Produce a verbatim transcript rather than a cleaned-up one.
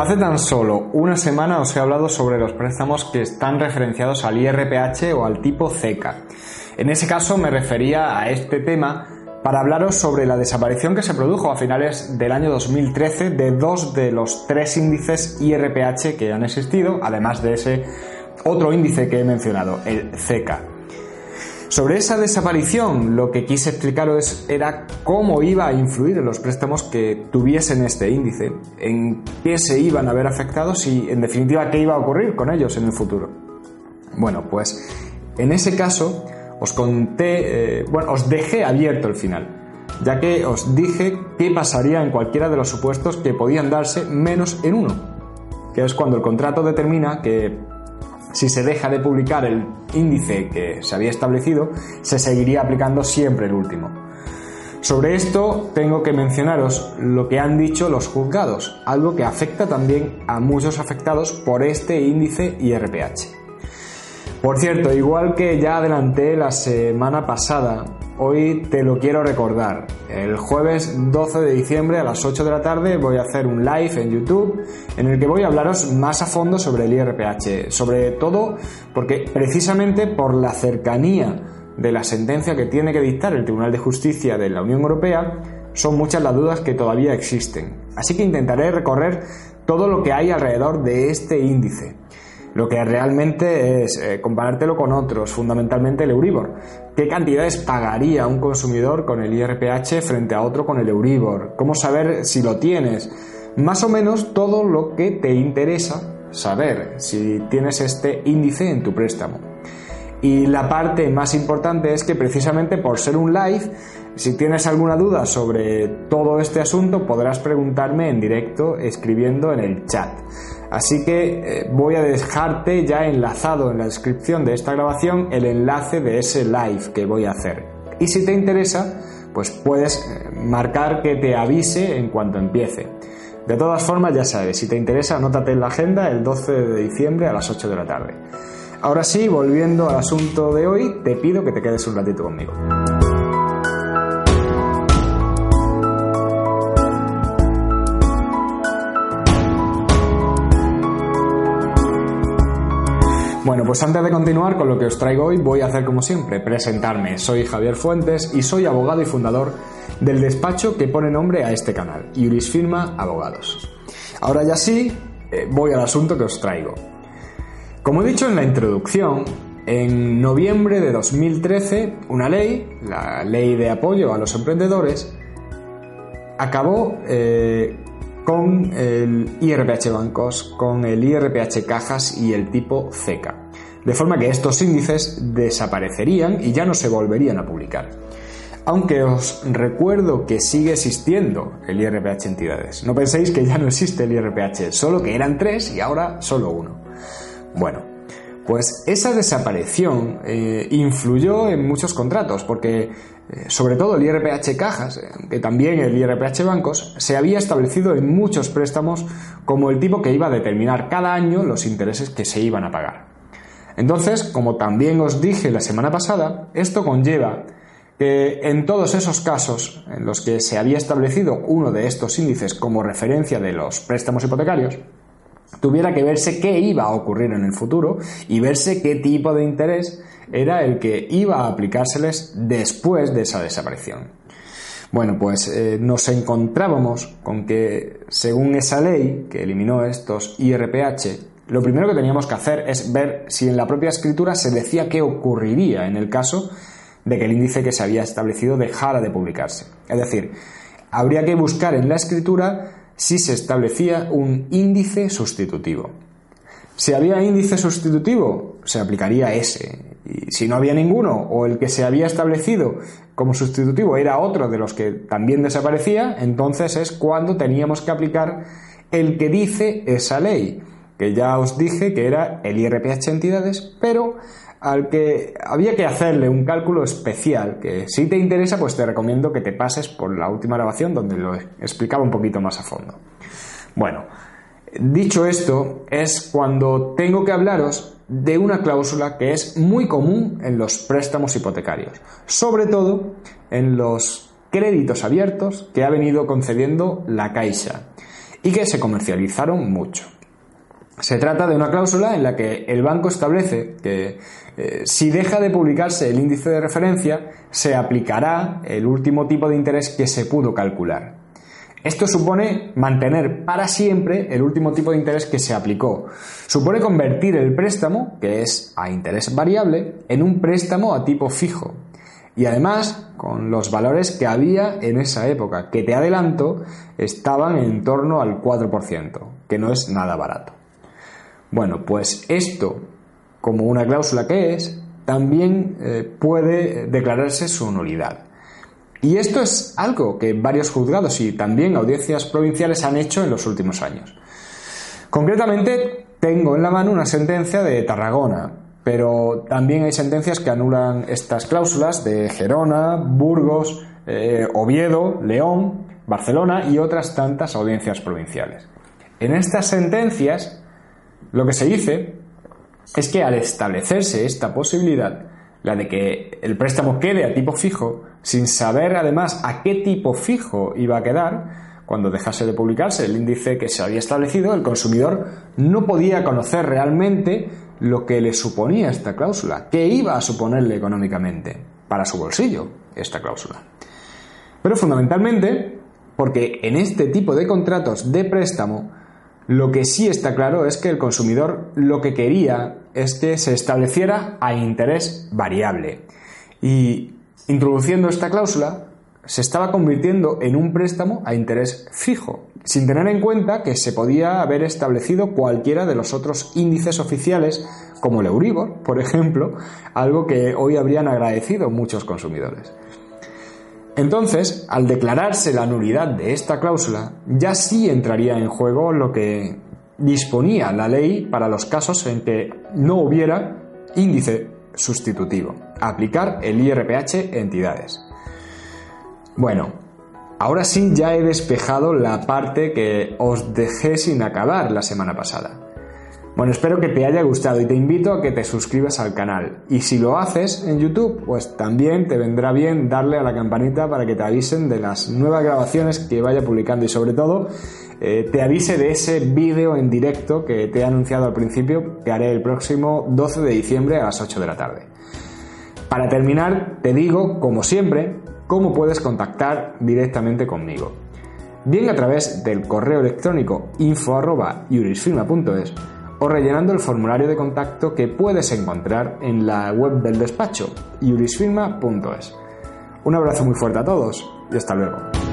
Hace tan solo una semana os he hablado sobre los préstamos que están referenciados al I R P H o al tipo C E C A. En ese caso me refería a este tema para hablaros sobre la desaparición que se produjo a finales del año dos mil trece de dos de los tres índices I R P H que han existido, además de ese otro índice que he mencionado, el C E C A. Sobre esa desaparición, lo que quise explicaros era cómo iba a influir en los préstamos que tuviesen este índice, en qué se iban a ver afectados y, en definitiva, qué iba a ocurrir con ellos en el futuro. Bueno, pues en ese caso os conté, eh, bueno, os dejé abierto el final, ya que os dije qué pasaría en cualquiera de los supuestos que podían darse menos en uno, que es cuando el contrato determina que si se deja de publicar el índice que se había establecido, se seguiría aplicando siempre el último. Sobre esto tengo que mencionaros lo que han dicho los juzgados, algo que afecta también a muchos afectados por este índice I R P H. Por cierto, igual que ya adelanté la semana pasada, hoy te lo quiero recordar. El jueves doce de diciembre a las ocho de la tarde voy a hacer un live en YouTube en el que voy a hablaros más a fondo sobre el I R P H, sobre todo porque precisamente por la cercanía de la sentencia que tiene que dictar el Tribunal de Justicia de la Unión Europea, son muchas las dudas que todavía existen. Así que intentaré recorrer todo lo que hay alrededor de este índice. Lo que realmente es eh, comparártelo con otros, fundamentalmente el Euribor. ¿Qué cantidades pagaría un consumidor con el I R P H frente a otro con el Euribor? ¿Cómo saber si lo tienes? Más o menos todo lo que te interesa saber si tienes este índice en tu préstamo. Y la parte más importante es que precisamente por ser un live, si tienes alguna duda sobre todo este asunto, podrás preguntarme en directo escribiendo en el chat. Así que eh, voy a dejarte ya enlazado en la descripción de esta grabación el enlace de ese live que voy a hacer. Y si te interesa, pues puedes eh, marcar que te avise en cuanto empiece. De todas formas, ya sabes, si te interesa, anótate en la agenda el doce de diciembre a las ocho de la tarde. Ahora sí, volviendo al asunto de hoy, te pido que te quedes un ratito conmigo. Bueno, pues antes de continuar con lo que os traigo hoy, voy a hacer como siempre, presentarme. Soy Javier Fuentes y soy abogado y fundador del despacho que pone nombre a este canal, Jurisfirma Abogados. Ahora ya sí, eh, voy al asunto que os traigo. Como he dicho en la introducción, en noviembre de dos mil trece, una ley, la Ley de Apoyo a los Emprendedores, acabó eh, con el I R P H Bancos, con el I R P H Cajas y el tipo C E C A. De forma que estos índices desaparecerían y ya no se volverían a publicar. Aunque os recuerdo que sigue existiendo el I R P H Entidades. No penséis que ya no existe el I R P H, solo que eran tres y ahora solo uno. Bueno, pues esa desaparición eh, influyó en muchos contratos, porque eh, sobre todo el I R P H Cajas, eh, que también el I R P H Bancos, se había establecido en muchos préstamos como el tipo que iba a determinar cada año los intereses que se iban a pagar. Entonces, como también os dije la semana pasada, esto conlleva que en todos esos casos en los que se había establecido uno de estos índices como referencia de los préstamos hipotecarios, tuviera que verse qué iba a ocurrir en el futuro y verse qué tipo de interés era el que iba a aplicárseles después de esa desaparición. Bueno, pues eh, nos encontrábamos con que, según esa ley que eliminó estos I R P H, lo primero que teníamos que hacer es ver si en la propia escritura se decía qué ocurriría en el caso de que el índice que se había establecido dejara de publicarse. Es decir, habría que buscar en la escritura si se establecía un índice sustitutivo. Si había índice sustitutivo, se aplicaría ese. Y si no había ninguno, o el que se había establecido como sustitutivo era otro de los que también desaparecía, entonces es cuando teníamos que aplicar el que dice esa ley, que ya os dije que era el I R P H Entidades, pero al que había que hacerle un cálculo especial, que si te interesa, pues te recomiendo que te pases por la última grabación donde lo explicaba un poquito más a fondo. Bueno, dicho esto, es cuando tengo que hablaros de una cláusula que es muy común en los préstamos hipotecarios, sobre todo en los créditos abiertos que ha venido concediendo la Caixa, y que se comercializaron mucho. Se trata de una cláusula en la que el banco establece que eh, si deja de publicarse el índice de referencia, se aplicará el último tipo de interés que se pudo calcular. Esto supone mantener para siempre el último tipo de interés que se aplicó. Supone convertir el préstamo, que es a interés variable, en un préstamo a tipo fijo. Y además, con los valores que había en esa época, que te adelanto, estaban en torno al cuatro por ciento, que no es nada barato. Bueno, pues esto, como una cláusula que es, también eh, puede declararse su nulidad. Y esto es algo que varios juzgados y también audiencias provinciales han hecho en los últimos años. Concretamente, tengo en la mano una sentencia de Tarragona, pero también hay sentencias que anulan estas cláusulas de Gerona, Burgos, eh, Oviedo, León, Barcelona y otras tantas audiencias provinciales. En estas sentencias, lo que se dice es que al establecerse esta posibilidad, la de que el préstamo quede a tipo fijo, sin saber además a qué tipo fijo iba a quedar, cuando dejase de publicarse el índice que se había establecido, el consumidor no podía conocer realmente lo que le suponía esta cláusula, qué iba a suponerle económicamente para su bolsillo esta cláusula. Pero fundamentalmente porque en este tipo de contratos de préstamo lo que sí está claro es que el consumidor lo que quería es que se estableciera a interés variable. Y introduciendo esta cláusula, se estaba convirtiendo en un préstamo a interés fijo, sin tener en cuenta que se podía haber establecido cualquiera de los otros índices oficiales, como el Euribor, por ejemplo, algo que hoy habrían agradecido muchos consumidores. Entonces, al declararse la nulidad de esta cláusula, ya sí entraría en juego lo que disponía la ley para los casos en que no hubiera índice sustitutivo, aplicar el I R P H entidades. Bueno, ahora sí ya he despejado la parte que os dejé sin acabar la semana pasada. Bueno, espero que te haya gustado y te invito a que te suscribas al canal. Y si lo haces en YouTube, pues también te vendrá bien darle a la campanita para que te avisen de las nuevas grabaciones que vaya publicando y sobre todo eh, te avise de ese vídeo en directo que te he anunciado al principio que haré el próximo doce de diciembre a las ocho de la tarde. Para terminar, te digo, como siempre, cómo puedes contactar directamente conmigo. Bien a través del correo electrónico info arroba jurisfirma punto es o rellenando el formulario de contacto que puedes encontrar en la web del despacho, jurisfirma punto es. Un abrazo muy fuerte a todos y hasta luego.